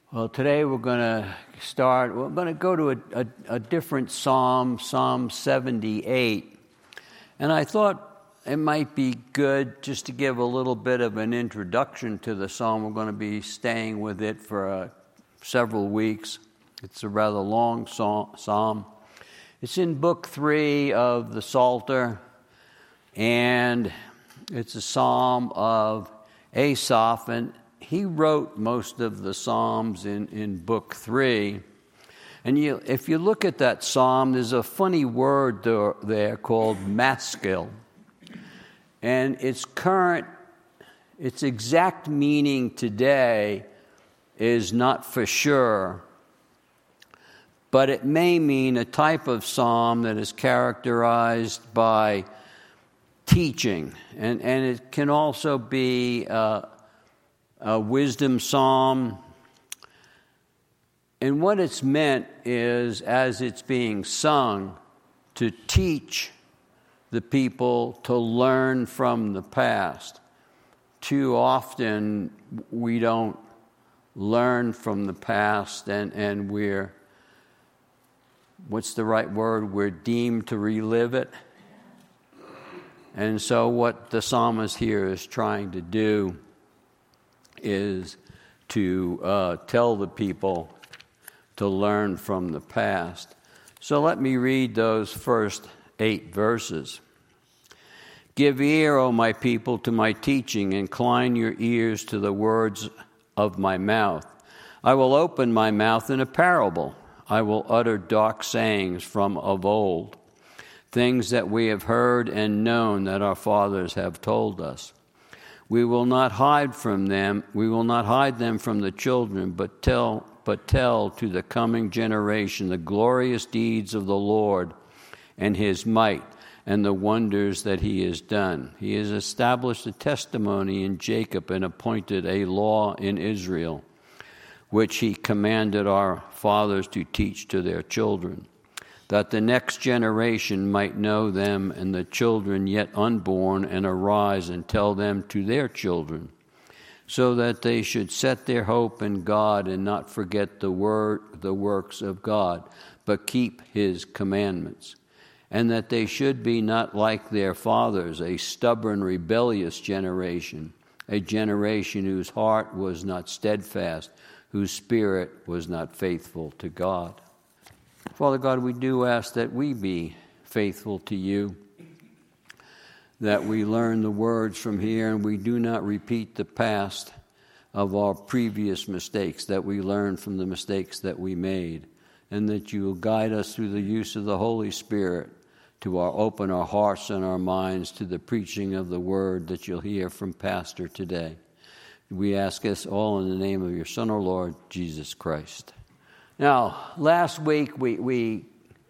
Well, today we're going to go to a different psalm, Psalm 78. And I thought it might be good just to give a little bit of an introduction to the psalm. We're going to be staying with it for several weeks. It's a rather long psalm. It's in Book 3 of the Psalter, and it's a psalm of Asaph, and he wrote most of the Psalms in Book 3. And if you look at that psalm, there's a funny word there called maskil. And its exact meaning today is not for sure, but it may mean a type of psalm that is characterized by teaching. And it can also be a wisdom psalm. And what it's meant is, as it's being sung, to teach the people to learn from the past. Too often we don't learn from the past, and we're, what's the right word? We're deemed to relive it. And so what the psalmist here is trying to do is to tell the people to learn from the past. So let me read those first 8 verses. Give ear, O my people, to my teaching. Incline your ears to the words of my mouth. I will open my mouth in a parable. I will utter dark sayings from of old, things that we have heard and known that our fathers have told us. We will not hide from them. We will not hide them from the children, but tell to the coming generation the glorious deeds of the Lord and his might and the wonders that he has done. He has established a testimony in Jacob and appointed a law in Israel, which he commanded our fathers to teach to their children, that the next generation might know them and the children yet unborn, and arise and tell them to their children, so that they should set their hope in God and not forget the works of God, but keep his commandments, and that they should be not like their fathers, a stubborn, rebellious generation, a generation whose heart was not steadfast, whose spirit was not faithful to God. Father God, we do ask that we be faithful to you, that we learn the words from here and we do not repeat the past of our previous mistakes, that we learn from the mistakes that we made, and that you will guide us through the use of the Holy Spirit to open our hearts and our minds to the preaching of the word that you'll hear from Pastor today. We ask this all in the name of your Son, our Lord, Jesus Christ. Now, last week we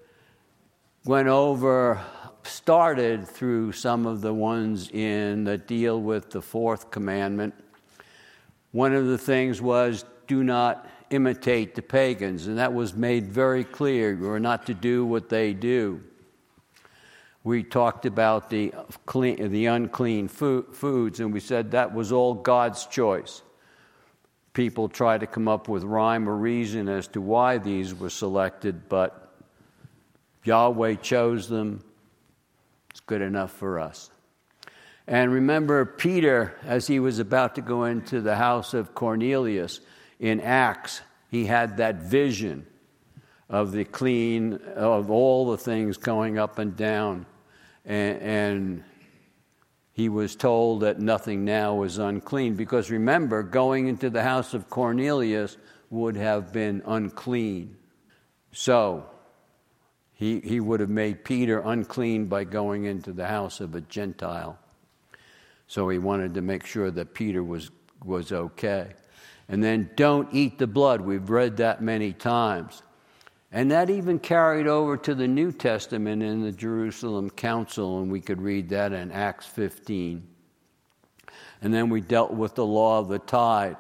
started through some of the ones that deal with the fourth commandment. One of the things was, do not imitate the pagans, and that was made very clear. We're not to do what they do. We talked about the unclean foods, and we said that was all God's choice. People try to come up with rhyme or reason as to why these were selected, but Yahweh chose them. It's good enough for us. And remember Peter, as he was about to go into the house of Cornelius in Acts, he had that vision of of all the things going up and down. And he was told that nothing now was unclean, because remember, going into the house of Cornelius would have been unclean. So he would have made Peter unclean by going into the house of a Gentile. So he wanted to make sure that Peter was okay. And then don't eat the blood. We've read that many times. And that even carried over to the New Testament in the Jerusalem Council, and we could read that in Acts 15. And then we dealt with the law of the tithe.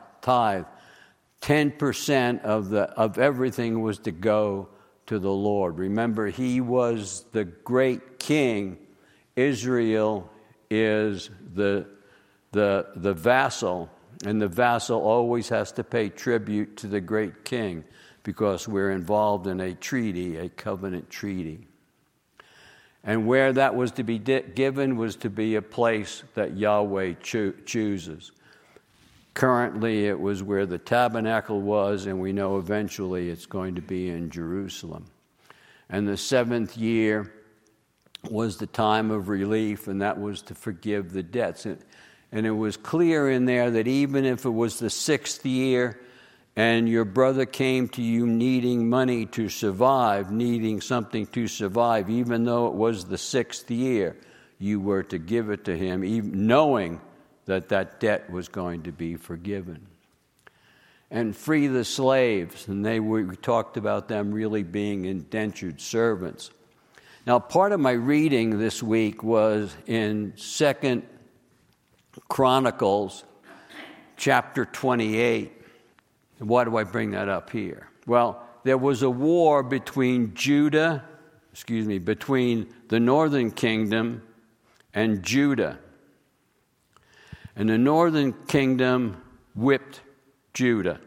10% of everything was to go to the Lord. Remember, he was the great king. Israel is the vassal, And the vassal always has to pay tribute to the great king because we're involved in a treaty, a covenant treaty. And where that was to be given was to be a place that Yahweh chooses. Currently, it was where the tabernacle was, and we know eventually it's going to be in Jerusalem. And the 7th year was the time of relief, and that was to forgive the debts. And it was clear in there that even if it was the 6th year and your brother came to you needing money to survive, needing something to survive, even though it was the 6th year, you were to give it to him, even knowing that that debt was going to be forgiven. And free the slaves, and we talked about them really being indentured servants. Now, part of my reading this week was in 2 Chronicles chapter 28. And why do I bring that up here? Well, there was a war between between the northern kingdom and Judah. And the northern kingdom whipped Judah.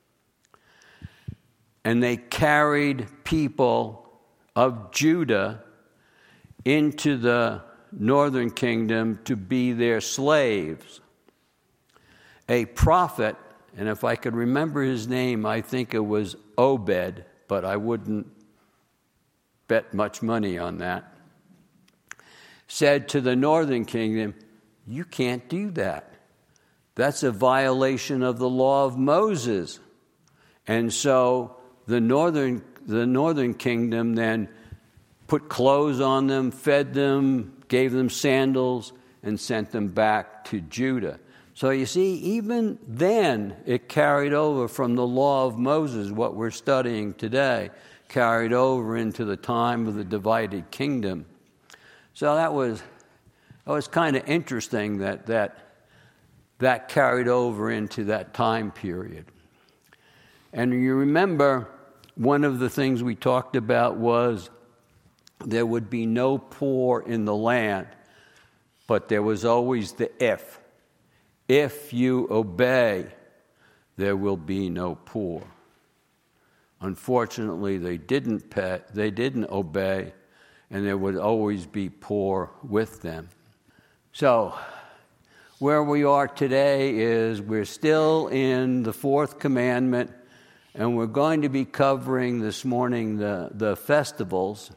And they carried people of Judah into the northern kingdom to be their slaves. A prophet, and if I could remember his name, I think it was Obed, but I wouldn't bet much money on that, said to the northern kingdom, "You can't do that. That's a violation of the law of Moses." And so the northern kingdom then put clothes on them, fed them, gave them sandals, and sent them back to Judah. So you see, even then, it carried over from the law of Moses, what we're studying today, carried over into the time of the divided kingdom. So that was kind of interesting that carried over into that time period. And you remember, one of the things we talked about was there would be no poor in the land, but there was always the if. If you obey, there will be no poor. Unfortunately, they didn't obey, and there would always be poor with them. So, where we are today is we're still in the 4th commandment, and we're going to be covering this morning the festivals.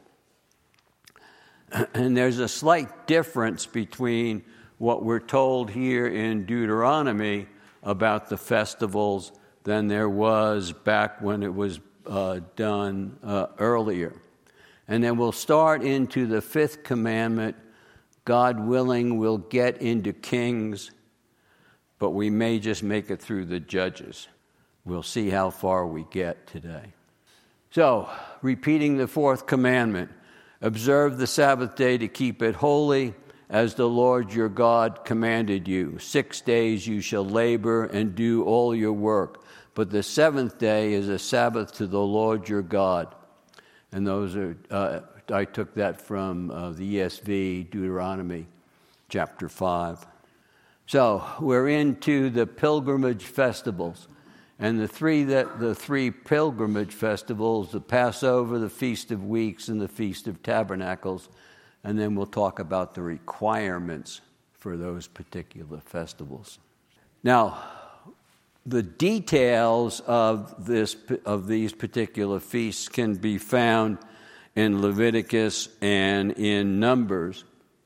And there's a slight difference between what we're told here in Deuteronomy about the festivals than there was back when it was done earlier. And then we'll start into the 5th commandment. God willing, we'll get into Kings, but we may just make it through the Judges. We'll see how far we get today. So, repeating the 4th commandment, observe the Sabbath day to keep it holy, as the Lord your God commanded you. 6 days you shall labor and do all your work, but the 7th day is a Sabbath to the Lord your God. And those are, I took that from the ESV, Deuteronomy chapter 5. So we're into the pilgrimage festivals. And the three pilgrimage festivals, the Passover, the Feast of Weeks, and the Feast of Tabernacles. And then we'll talk about the requirements for those particular festivals. Now, the details of these particular feasts can be found in Leviticus and in Numbers,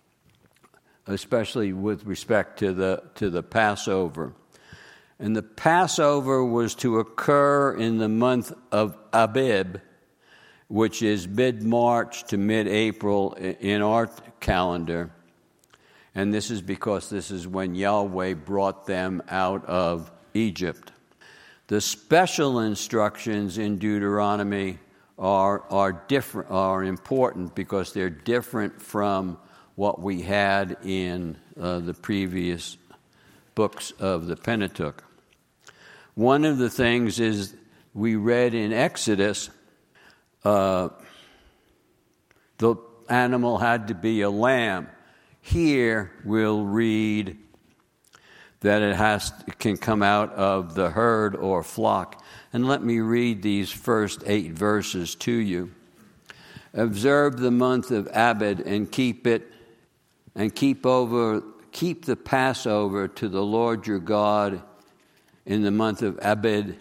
especially with respect to the Passover. And the Passover was to occur in the month of Abib, which is mid-March to mid-April in our calendar. And this is because this is when Yahweh brought them out of Egypt. The special instructions in Deuteronomy are important because they're different from what we had in the previous books of the Pentateuch. One of the things is we read in Exodus, the animal had to be a lamb. Here we'll read that it can come out of the herd or flock. And let me read these first 8 verses to you. Observe the month of Abib and keep the Passover to the Lord your God in the month of Abib.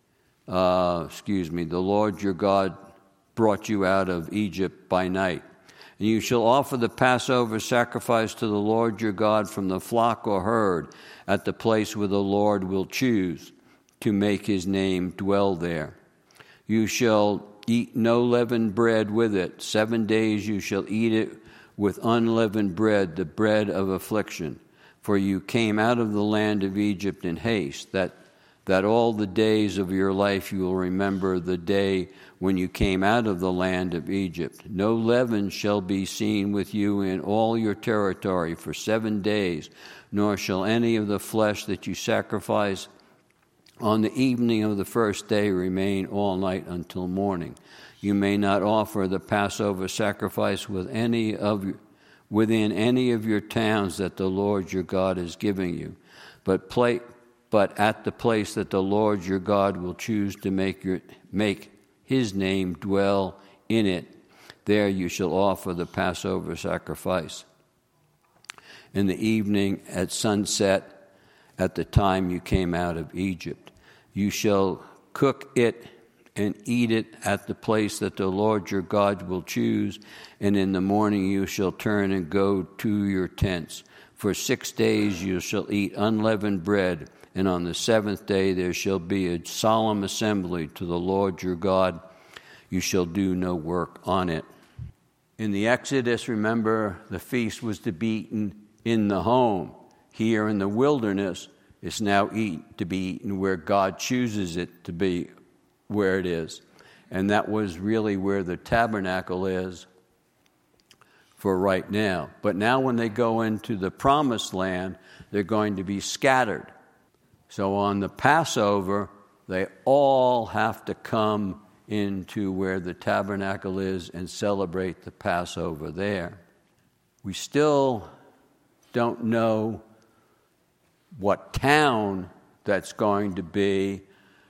The Lord your God brought you out of Egypt by night. And you shall offer the Passover sacrifice to the Lord your God from the flock or herd at the place where the Lord will choose to make his name dwell there. You shall eat no leavened bread with it. 7 days you shall eat it with unleavened bread, the bread of affliction. For you came out of the land of Egypt in haste, that all the days of your life you will remember the day when you came out of the land of Egypt. No leaven shall be seen with you in all your territory for 7 days, nor shall any of the flesh that you sacrifice on the evening of the first day remain all night until morning. You may not offer the Passover sacrifice within any of your towns that the Lord your God is giving you, but at the place that the Lord your God will choose to make his name dwell in it, there you shall offer the Passover sacrifice. In the evening at sunset, at the time you came out of Egypt, you shall cook it and eat it at the place that the Lord your God will choose, and in the morning you shall turn and go to your tents. For 6 days you shall eat unleavened bread, and on the 7th day there shall be a solemn assembly to the Lord your God. You shall do no work on it. In the Exodus, remember, the feast was to be eaten in the home. Here in the wilderness, it's now to be eaten where God chooses it to be, where it is. And that was really where the tabernacle is for right now. But now when they go into the promised land, they're going to be scattered. So on the Passover, they all have to come into where the tabernacle is and celebrate the Passover there. We still don't know what town that's going to be,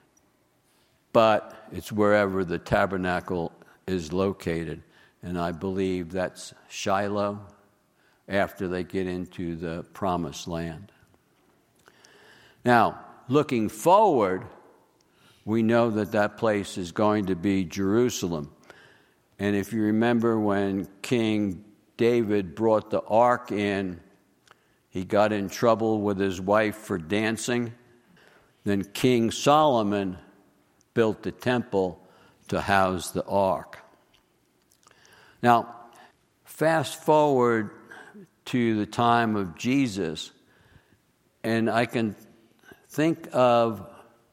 but it's wherever the tabernacle is located. And I believe that's Shiloh after they get into the promised land. Now, looking forward, we know that place is going to be Jerusalem. And if you remember when King David brought the ark in, he got in trouble with his wife for dancing. Then King Solomon built the temple to house the ark. Now, fast forward to the time of Jesus, and I can think of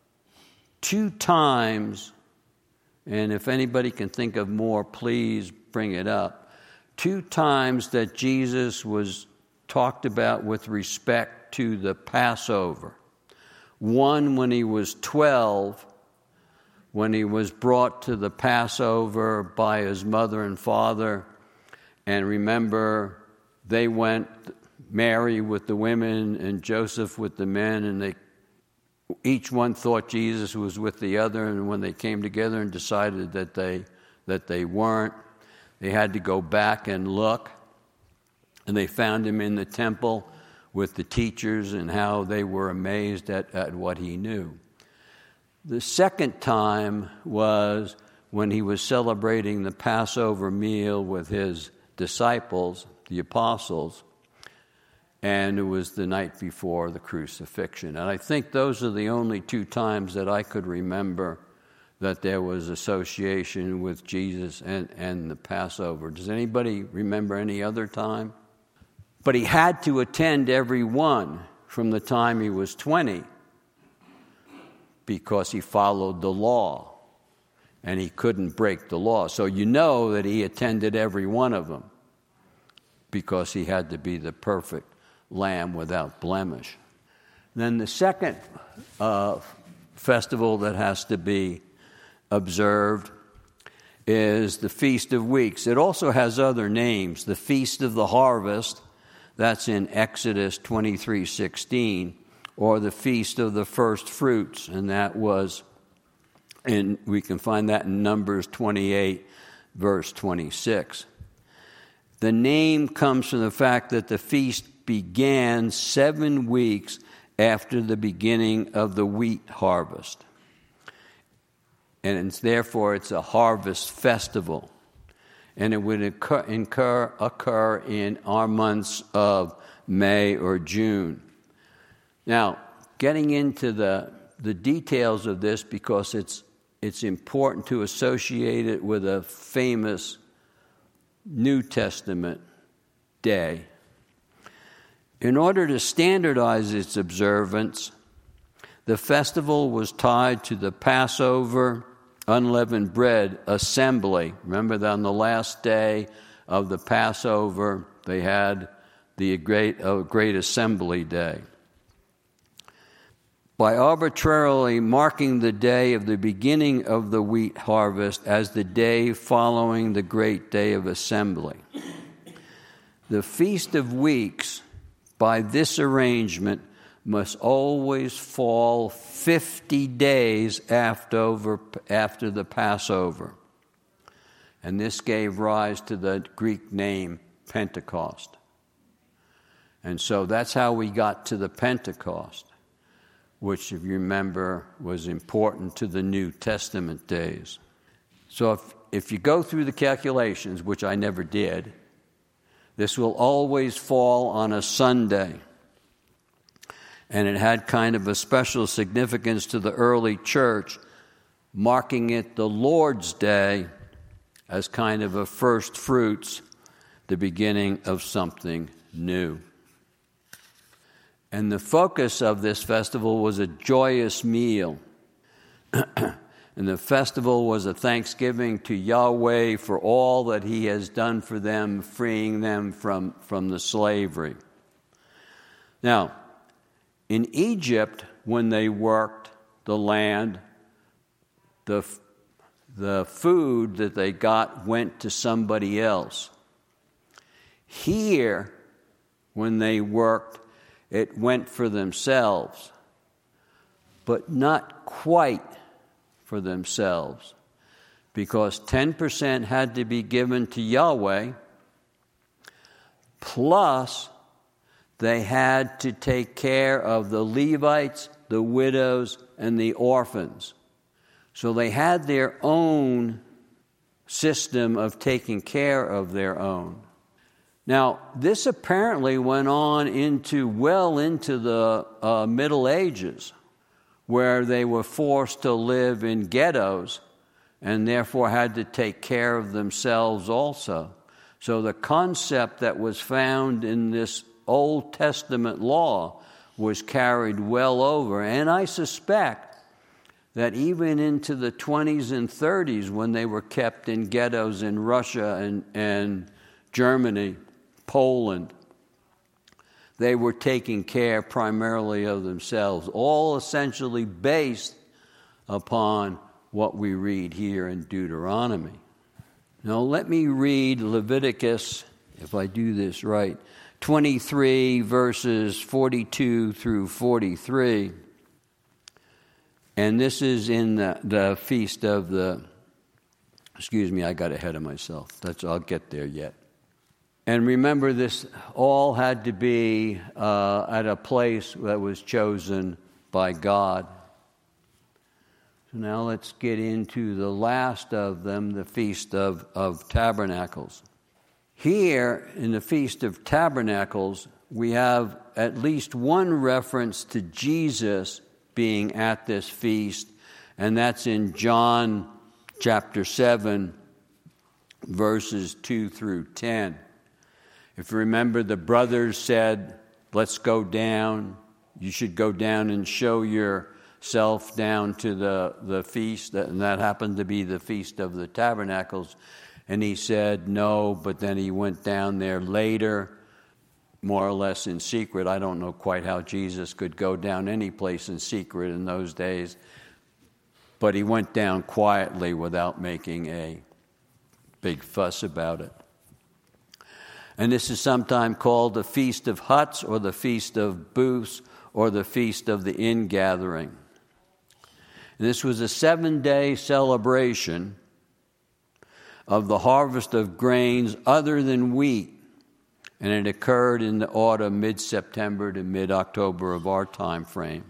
2 times, and if anybody can think of more, please bring it up. 2 times that Jesus was talked about with respect to the Passover. One when he was 12, when he was brought to the Passover by his mother and father. And remember, they went, Mary with the women and Joseph with the men, and each one thought Jesus was with the other, and when they came together and decided that they weren't, they had to go back and look, and they found him in the temple with the teachers and how they were amazed at what he knew. The second time was when he was celebrating the Passover meal with his disciples, the apostles, and it was the night before the crucifixion. And I think those are the only 2 times that I could remember that there was association with Jesus and the Passover. Does anybody remember any other time? But he had to attend every one from the time he was 20 because he followed the law and he couldn't break the law. So you know that he attended every one of them because he had to be the perfect lamb without blemish. Then the second festival that has to be observed is the Feast of Weeks. It also has other names. The Feast of the Harvest, that's in Exodus 23:16, or the Feast of the First Fruits, and that was, and we can find that in Numbers 28, verse 26. The name comes from the fact that the feast began 7 weeks after the beginning of the wheat harvest. And therefore it's a harvest festival. And it would occur in our months of May or June. Now, getting into the details of this, because it's important to associate it with a famous New Testament day. In order to standardize its observance, the festival was tied to the Passover unleavened bread assembly. Remember that on the last day of the Passover, they had the great assembly day. By arbitrarily marking the day of the beginning of the wheat harvest as the day following the great day of assembly. The Feast of Weeks, by this arrangement, must always fall 50 days after the Passover. And this gave rise to the Greek name Pentecost. And so that's how we got to the Pentecost, which, if you remember, was important to the New Testament days. So if you go through the calculations, which I never did, this will always fall on a Sunday. And it had kind of a special significance to the early church, marking it the Lord's Day as kind of a first fruits, the beginning of something new. And the focus of this festival was a joyous meal. And the festival was a thanksgiving to Yahweh for all that He has done for them, freeing them from the slavery. Now, in Egypt, when they worked the land, the food that they got went to somebody else. Here, when they worked, it went for themselves, but not quite for themselves, because 10% had to be given to Yahweh, plus they had to take care of the Levites, the widows, and the orphans. So they had their own system of taking care of their own. Now, this apparently went on well into the Middle Ages, where they were forced to live in ghettos and therefore had to take care of themselves also. So the concept that was found in this Old Testament law was carried well over. And I suspect that even into the 20s and 30s, when they were kept in ghettos in Russia and Germany, Poland, they were taking care primarily of themselves, all essentially based upon what we read here in Deuteronomy. Now let me read Leviticus, if I do this right, 23 verses 42 through 43. And this is in the feast of the, I got ahead of myself. I'll get there yet. And remember, this all had to be at a place that was chosen by God. So now let's get into the last of them, the Feast of Tabernacles. Here, in the Feast of Tabernacles, we have at least one reference to Jesus being at this feast, and that's in John chapter 7, verses 2 through 10. If you remember, the brothers said, let's go down. You should go down and show yourself down to the feast. And that happened to be the Feast of the Tabernacles. And he said no, but then he went down there later, more or less in secret. I don't know quite how Jesus could go down any place in secret in those days. But he went down quietly without making a big fuss about it. And this is sometimes called the Feast of Huts or the Feast of Booths or the Feast of the Ingathering. And this was a 7-day celebration of the harvest of grains other than wheat, and it occurred in the autumn, mid-September to mid-October of our time frame.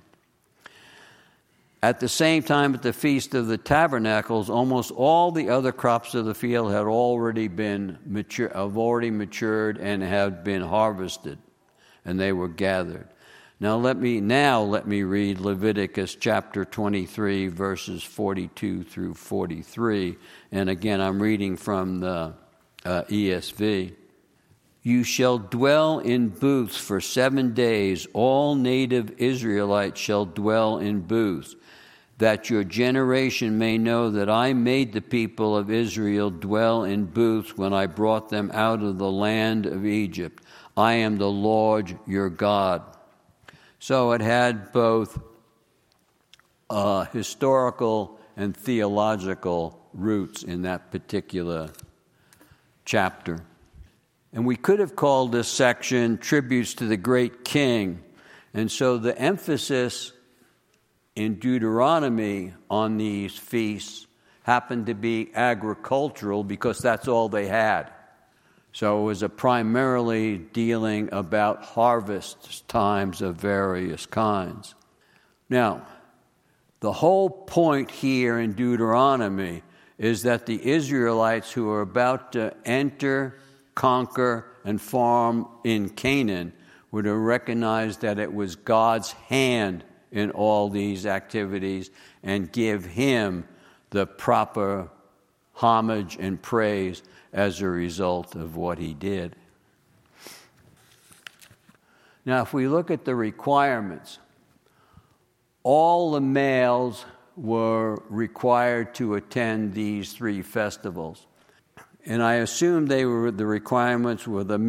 At the same time, at the Feast of the Tabernacles, almost all the other crops of the field had already matured and had been harvested, and they were gathered. Now let me read Leviticus chapter 23, verses 42 through 43. And again, I'm reading from the ESV. You shall dwell in booths for 7 days. All native Israelites shall dwell in booths, that your generation may know that I made the people of Israel dwell in booths when I brought them out of the land of Egypt. I am the Lord your God. So it had both historical and theological roots in that particular chapter. And we could have called this section Tributes to the Great King. And so the emphasis in Deuteronomy on these feasts happened to be agricultural because that's all they had. So it was primarily dealing about harvest times of various kinds. Now, the whole point here in Deuteronomy is that the Israelites who are about to enter, conquer, and farm in Canaan would have recognized that it was God's hand in all these activities and give him the proper homage and praise as a result of what he did. Now, if we look at the requirements, all the males were required to attend these 3 festivals. And I assume the requirements were the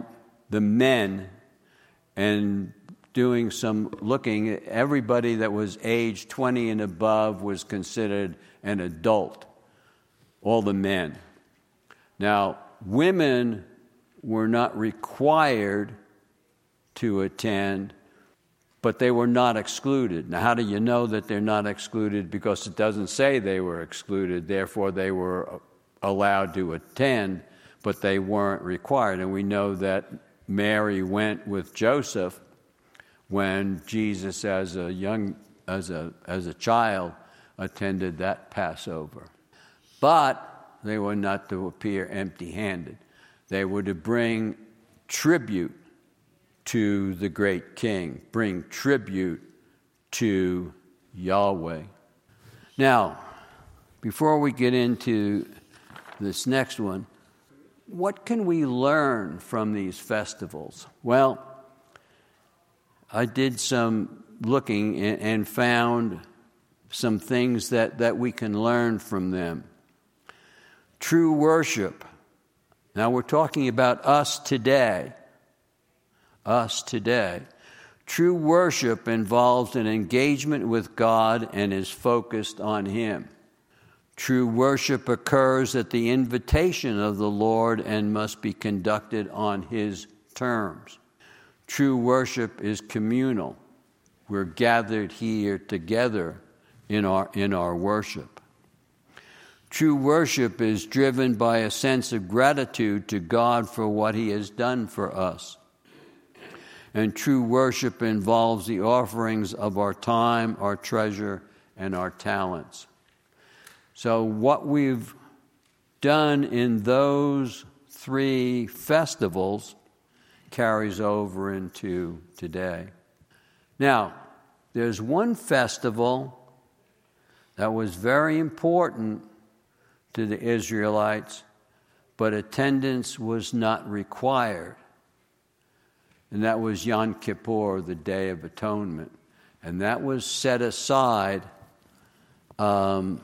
men, and doing some looking, everybody that was age 20 and above was considered an adult, all the men. Now, women were not required to attend, but they were not excluded. Now, how do you know that they're not excluded? Because it doesn't say they were excluded, therefore they were allowed to attend, but they weren't required. And we know that Mary went with Joseph when Jesus, as a child, attended that Passover. But they were not to appear empty-handed. They were to bring tribute to the great king, bring tribute to Yahweh. Now, before we get into this next one, what can we learn from these festivals? Well, I did some looking and found some things that we can learn from them. True worship. Now we're talking about us today. Us today. True worship involves an engagement with God and is focused on Him. True worship occurs at the invitation of the Lord and must be conducted on His terms. True worship is communal. We're gathered here together in our worship. True worship is driven by a sense of gratitude to God for what He has done for us. And true worship involves the offerings of our time, our treasure, and our talents. So what we've done in those 3 festivals carries over into today. Now, there's one festival that was very important to the Israelites, but attendance was not required. And that was Yom Kippur, the Day of Atonement. And that was set aside, and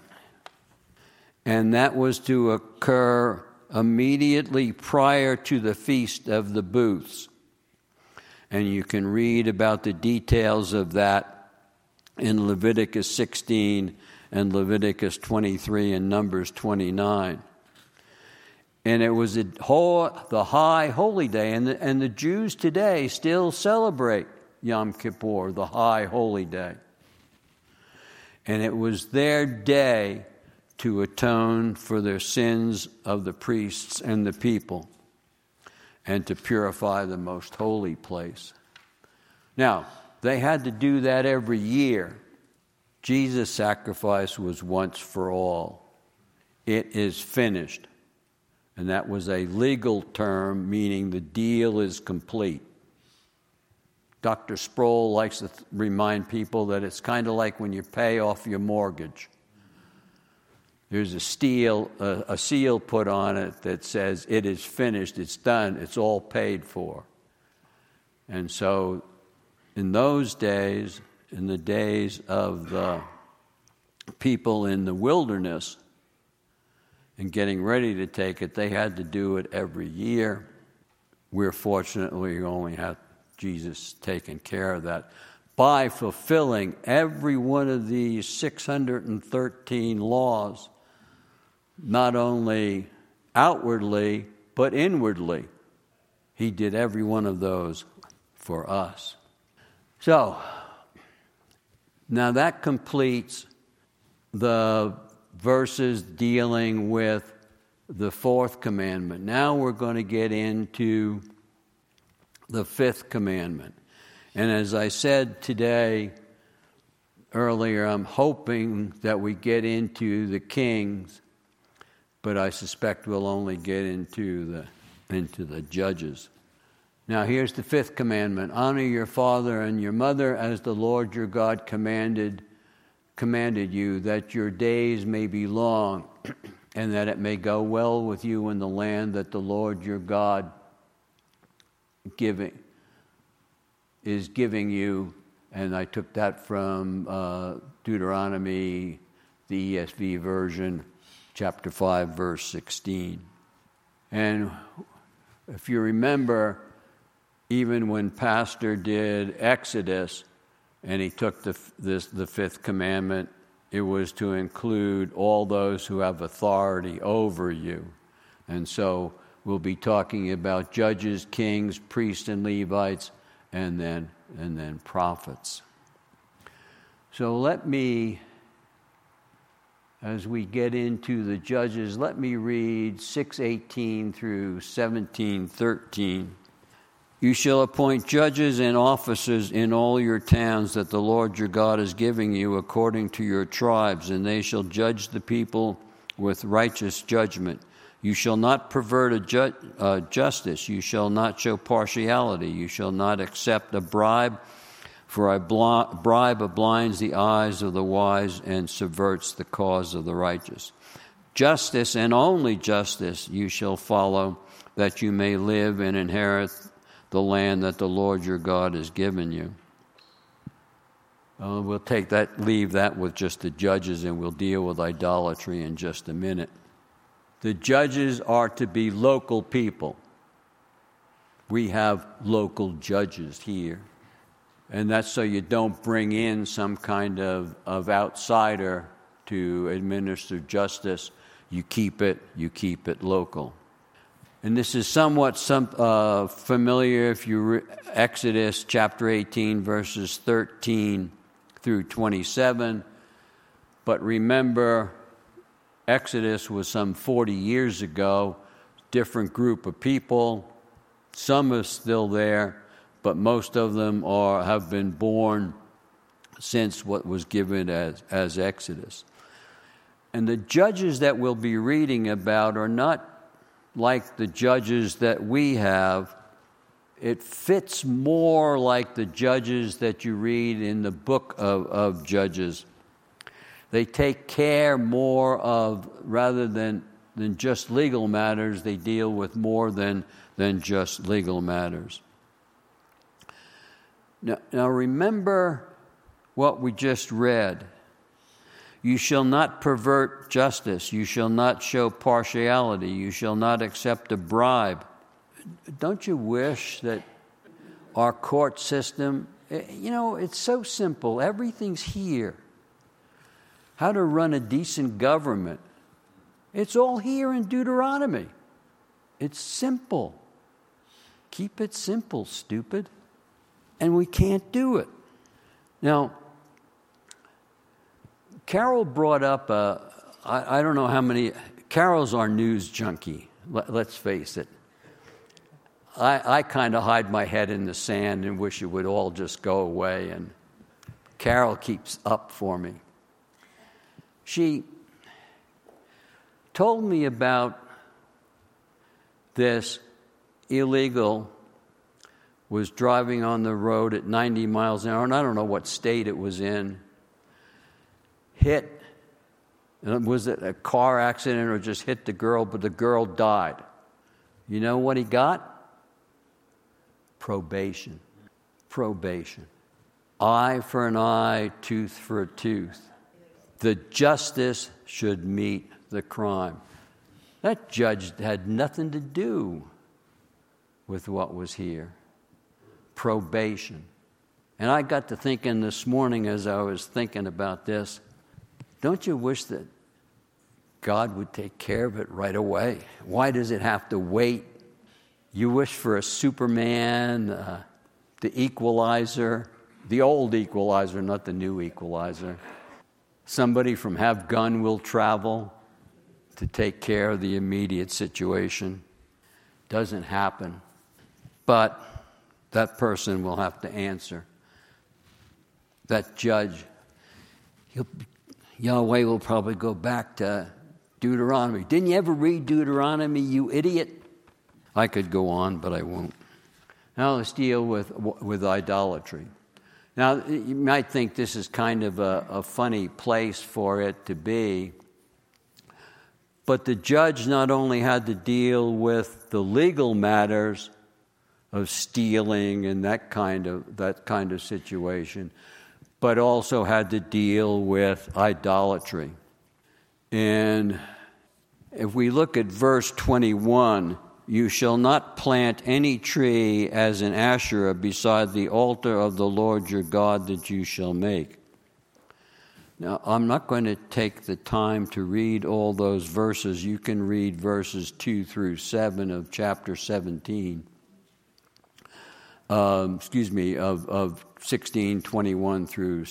that was to occur immediately prior to the Feast of the Booths. And you can read about the details of that in Leviticus 16 and Leviticus 23 and Numbers 29. And it was the high holy day, and the Jews today still celebrate Yom Kippur, the high holy day. And it was their day to atone for their sins of the priests and the people, and to purify the most holy place. Now, they had to do that every year. Jesus' sacrifice was once for all. It is finished. And that was a legal term, meaning the deal is complete. Dr. Sproul likes to remind people that it's kind of like when you pay off your mortgage. There's a seal put on it that says it is finished, it's done, it's all paid for. And so in those days, in the days of the people in the wilderness and getting ready to take it, they had to do it every year. We're fortunately only had Jesus taking care of that by fulfilling every one of these 613 laws, not only outwardly, but inwardly. He did every one of those for us. So, now that completes the verses dealing with the fourth commandment. Now we're going to get into the fifth commandment. And as I said earlier, I'm hoping that we get into the kings, but I suspect we'll only get into the judges. Now here's the fifth commandment. Honor your father and your mother as the Lord your God commanded you, that your days may be long and that it may go well with you in the land that the Lord your God is giving you. And I took that from Deuteronomy, the ESV version, chapter 5, verse 16. And if you remember, even when Pastor did Exodus and he took the fifth commandment, it was to include all those who have authority over you. And so we'll be talking about judges, kings, priests, and Levites, and then prophets. So let me, as we get into the judges, let me read 6:18 through 17:13. You shall appoint judges and officers in all your towns that the Lord your God is giving you according to your tribes, and they shall judge the people with righteous judgment. You shall not pervert justice. You shall not show partiality. You shall not accept a bribe, for a bribe blinds the eyes of the wise and subverts the cause of the righteous. Justice and only justice you shall follow, that you may live and inherit the land that the Lord your God has given you. We'll leave that with just the judges, and we'll deal with idolatry in just a minute. The judges are to be local people. We have local judges here. And that's so you don't bring in some kind of outsider to administer justice. You keep it local. And this is somewhat familiar if you Exodus chapter 18, verses 13 through 27. But remember, Exodus was some 40 years ago, different group of people. Some are still there, but most of them have been born since what was given as Exodus. And the judges that we'll be reading about are not like the judges that we have. It fits more like the judges that you read in the book of Judges. They take care more of, rather than just legal matters, they deal with more than just legal matters. Now remember what we just read. You shall not pervert justice. You shall not show partiality. You shall not accept a bribe. Don't you wish that our court system, it's so simple. Everything's here. How to run a decent government. It's all here in Deuteronomy. It's simple. Keep it simple, stupid. And we can't do it. Now, Carol brought up, I don't know how many, Carol's our news junkie, let's face it. I kind of hide my head in the sand and wish it would all just go away, and Carol keeps up for me. She told me about this illegal was driving on the road at 90 miles an hour, and I don't know what state it was in, hit, and was it a car accident or just hit the girl, but the girl died. You know what he got? Probation. Probation. Eye for an eye, tooth for a tooth. The justice should meet the crime. That judge had nothing to do with what was here. Probation. And I got to thinking this morning as I was thinking about this, don't you wish that God would take care of it right away? Why does it have to wait? You wish for a Superman, the Equalizer, the old Equalizer, not the new Equalizer. Somebody from Have Gun Will Travel to take care of the immediate situation. Doesn't happen. But that person will have to answer. That judge, Yahweh will probably go back to Deuteronomy. Didn't you ever read Deuteronomy, you idiot? I could go on, but I won't. Now let's deal with idolatry. Now, you might think this is kind of a funny place for it to be, but the judge not only had to deal with the legal matters of stealing and that kind of situation, but also had to deal with idolatry. And if we look at verse 21, you shall not plant any tree as an Asherah beside the altar of the Lord your God that you shall make. Now, I'm not going to take the time to read all those verses. You can read verses 2 through 7 of chapter 17. Of 16:21 through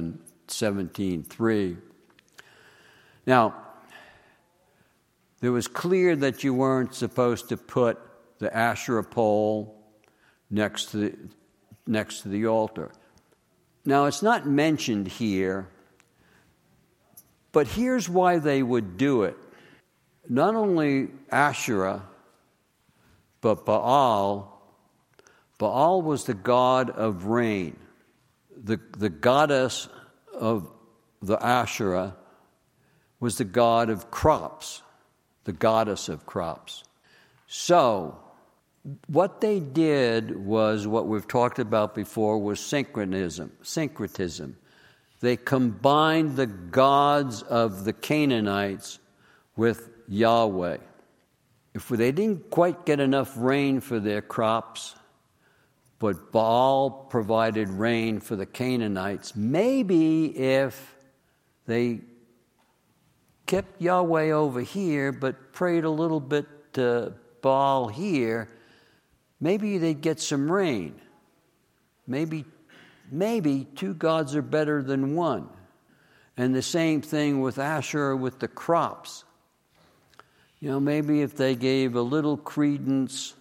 17:3. Now, it was clear that you weren't supposed to put the Asherah pole next to the altar. Now, it's not mentioned here, but here's why they would do it. Not only Asherah, but Baal. Baal was the god of rain. The goddess of the Asherah was the god of crops, the goddess of crops. So, what they did was what we've talked about before was syncretism. They combined the gods of the Canaanites with Yahweh. If they didn't quite get enough rain for their crops, but Baal provided rain for the Canaanites, maybe if they kept Yahweh over here but prayed a little bit to Baal here, maybe they'd get some rain. Maybe two gods are better than one. And the same thing with Asherah with the crops. You know, maybe if they gave a little credence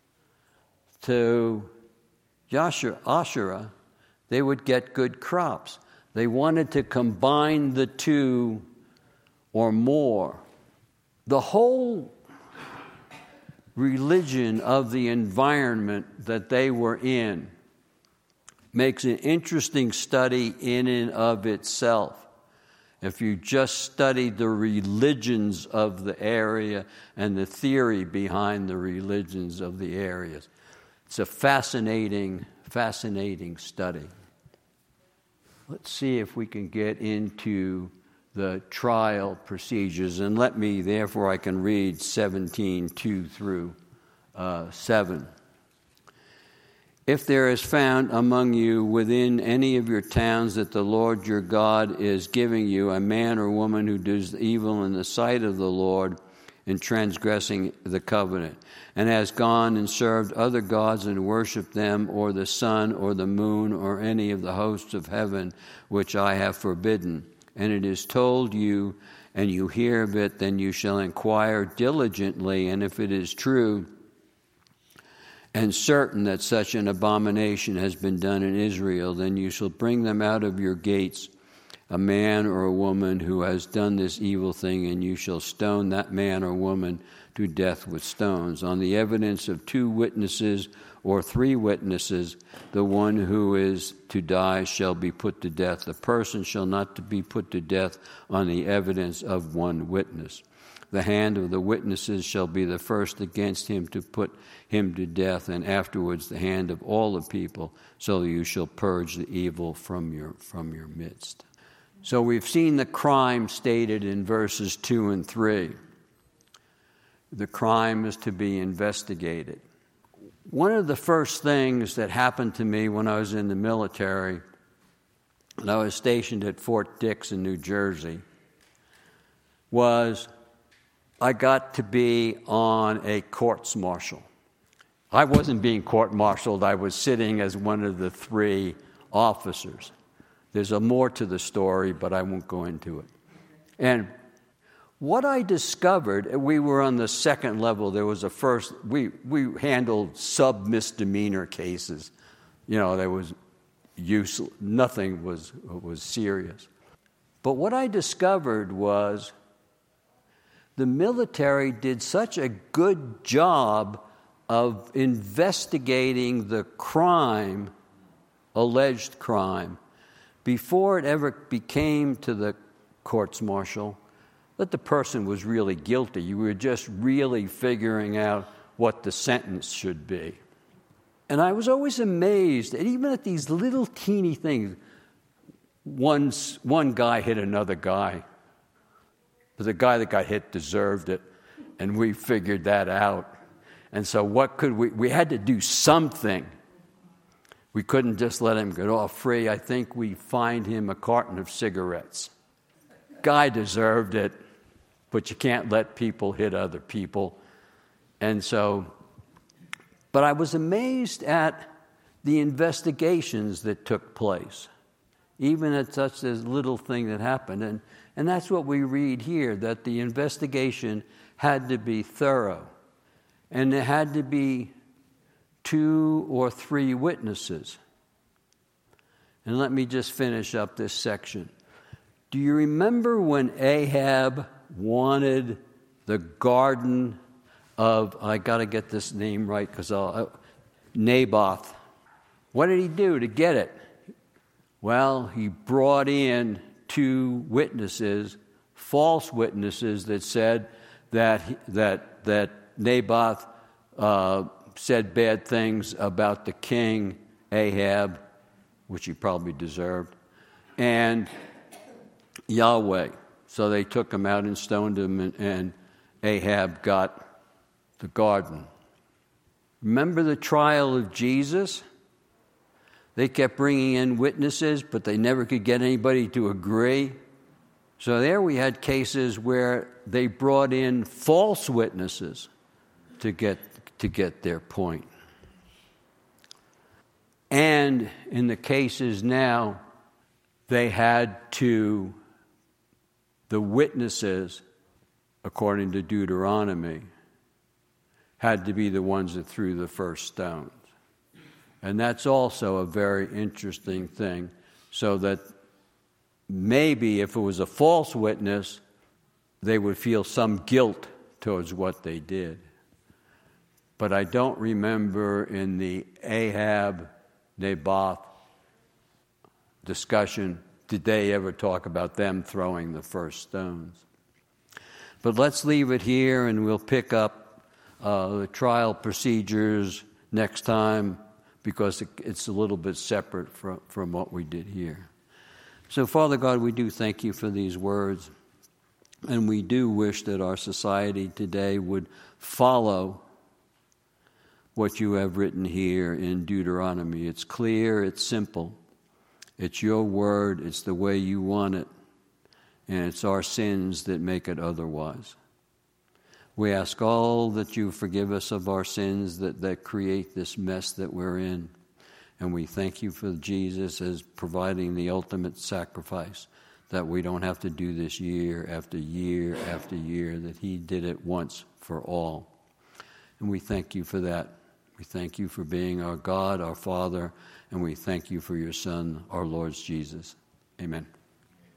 to Asherah, they would get good crops. They wanted to combine the two or more. The whole religion of the environment that they were in makes an interesting study in and of itself. If you just study the religions of the area and the theory behind the religions of the areas, it's a fascinating study. Let's see if we can get into the trial procedures. And let me, therefore, I can read 17:2 through 7. If there is found among you within any of your towns that the Lord your God is giving you a man or woman who does evil in the sight of the Lord, in transgressing the covenant, and has gone and served other gods and worshipped them, or the sun, or the moon, or any of the hosts of heaven, which I have forbidden, and it is told you, and you hear of it, then you shall inquire diligently, and if it is true and certain that such an abomination has been done in Israel, then you shall bring them out of your gates, a man or a woman who has done this evil thing, and you shall stone that man or woman to death with stones. On the evidence of 2 witnesses or 3 witnesses, the one who is to die shall be put to death. The person shall not be put to death on the evidence of 1 witness. The hand of the witnesses shall be the first against him to put him to death, and afterwards the hand of all the people, so you shall purge the evil from your midst. So we've seen the crime stated in verses 2 and 3. The crime is to be investigated. One of the first things that happened to me when I was in the military, and I was stationed at Fort Dix in New Jersey, was I got to be on a courts-martial. I wasn't being court-martialed. I was sitting as one of the 3 officers. There's more to the story, but I won't go into it. And what I discovered, we were on the 2nd level. There was a first, we handled sub-misdemeanor cases. You know, there was useless, nothing was serious. But what I discovered was the military did such a good job of investigating the crime, alleged crime, before it ever became to the courts-martial, that the person was really guilty. You were just really figuring out what the sentence should be. And I was always amazed, that even at these little teeny things, one guy hit another guy, but the guy that got hit deserved it, and we figured that out. And so what could we had to do something. We couldn't just let him get off free. I think we fined him a carton of cigarettes. Guy deserved it, but you can't let people hit other people. And so, but I was amazed at the investigations that took place, even at such a little thing that happened. And that's what we read here, that the investigation had to be thorough. And there had to be 2 or 3 witnesses. And let me just finish up this section. Do you remember when Ahab wanted the garden of, I got to get this name right because Naboth? What did he do to get it? Well, he brought in 2 witnesses, false witnesses, that said that Naboth said bad things about the king Ahab, which he probably deserved, and Yahweh. So they took him out and stoned him, and Ahab got the garden. Remember the trial of Jesus? They kept bringing in witnesses, but they never could get anybody to agree. So there we had cases where they brought in false witnesses to get their point. And in the cases now, they had to, the witnesses, according to Deuteronomy, had to be the ones that threw the first stones. And that's also a very interesting thing, so that maybe if it was a false witness, they would feel some guilt towards what they did. But I don't remember in the Ahab-Naboth discussion, did they ever talk about them throwing the first stones. But let's leave it here, and we'll pick up the trial procedures next time, because it's a little bit separate from what we did here. So, Father God, we do thank you for these words, and we do wish that our society today would follow what you have written here in Deuteronomy. It's clear, it's simple, it's your word, it's the way you want it, and it's our sins that make it otherwise. We ask all that you forgive us of our sins that create this mess that we're in. And we thank you for Jesus as providing the ultimate sacrifice, that we don't have to do this year after year after year, that he did it once for all. And we thank you for that. We thank you for being our God, our Father, and we thank you for your Son, our Lord Jesus. Amen.